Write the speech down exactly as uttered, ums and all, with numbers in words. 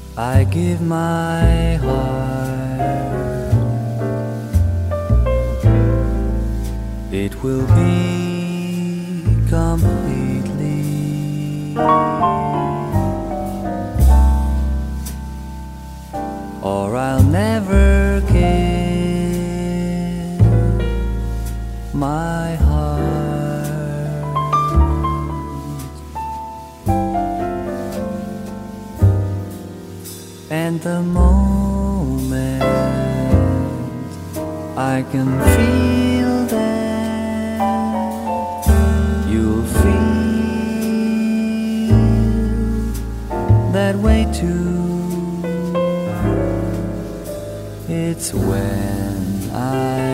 I give my heart, it will be completely, or I'll never give my heart. And the moment I can feel that, you'll feel that way too. It's when I